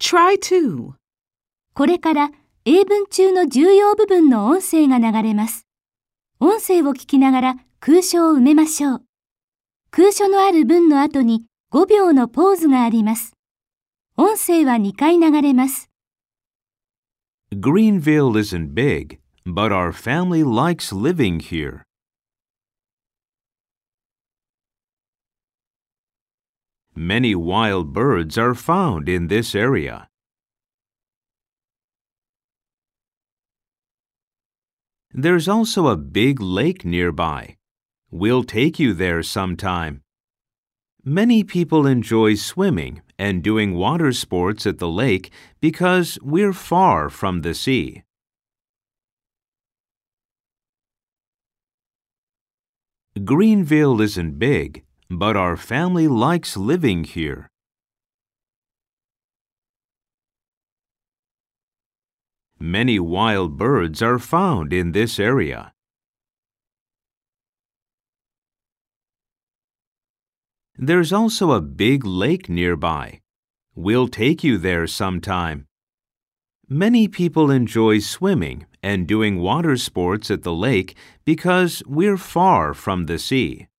Try to. これから英文中の重要部分の音声が流れます。音声を聞きながら空所を埋めましょう。空所のある文の後に5秒のポーズがあります。音声は2回流れます。 Greenville isn't big, but our family likes living here. Many wild birds are found in this area. There's also a big lake nearby. We'll take you there sometime. Many people enjoy swimming and doing water sports at the lake because we're far from the sea. Greenville isn't big, but our family likes living here. Many wild birds are found in this area. There's also a big lake nearby. We'll take you there sometime. Many people enjoy swimming and doing water sports at the lake because we're far from the sea.